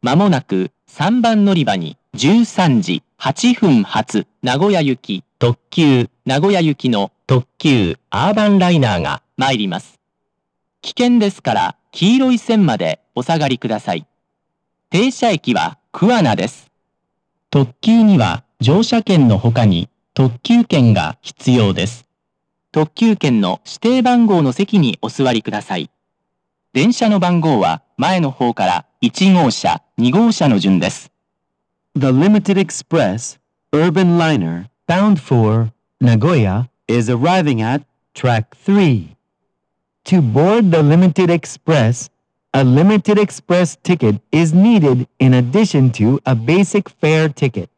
まもなく3番乗り場に13時8分発名古屋行き特急名古屋行きの特急アーバンライナーが参ります。危険ですから黄色い線までお下がりください。停車駅は桑名です。特急には乗車券の他に特急券が必要です。特急券の指定番号の席にお座りください。電車の番号は前の方から1号車、2号車の順です。 The Limited Express Urban Liner bound for Nagoya is arriving at track 3. To board the Limited Express, a Limited Express ticket is needed in addition to a basic fare ticket.